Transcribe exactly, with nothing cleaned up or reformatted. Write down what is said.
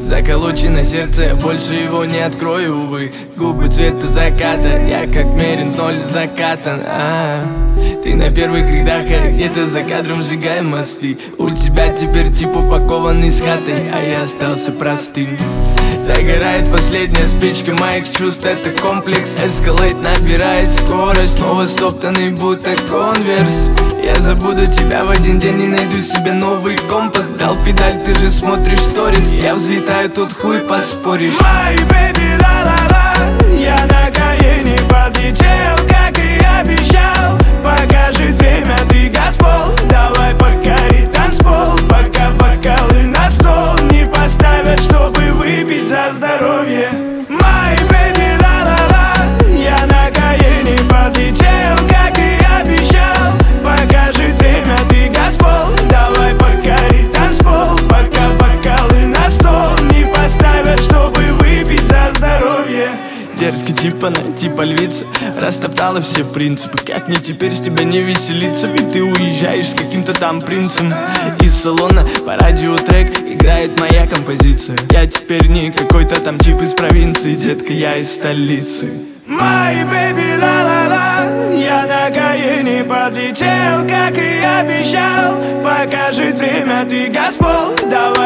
Заколочено сердце, я больше его не открою, увы. Губы цвета заката, я как мерин ноль закатан. а -а. Ты на первых рядах, а я где-то за кадром сжигаю мосты. У тебя теперь тип упакованный с хатой, а я остался простым. Догорает последняя спичка моих чувств, это комплекс. Эскалейт набирает скорость, снова стоптанный будто конверс. Я забуду тебя в один день и найду себе новый компас. Дал педаль, ты же смотришь сторис. Я взлетаю, тут хуй поспоришь. My baby, ла-ла-ла, я на Каене подлетел, как и обещал. Покажет время, ты газпол, давай покорить танцпол. Пока бокалы на стол не поставят, чтобы выпить за здоровье. My baby, ла-ла-ла, я на Каене подлетел, как и обещал. Покажет время, ты газпол, давай покорить танцпол. Пока бокалы на стол не поставят, чтобы выпить за здоровье. Дерзкий типа, она типа львица, растоптала все принципы. Как мне теперь с тебя не веселиться? Ведь ты уезжаешь с каким-то там принцем. Из салона по радио трек играет моя композиция. Я теперь не какой-то там тип из провинции, детка, я из столицы. My baby, ла-ла-ла, я на Каене подлетел, как и обещал. Покажет время, ты газпол, давай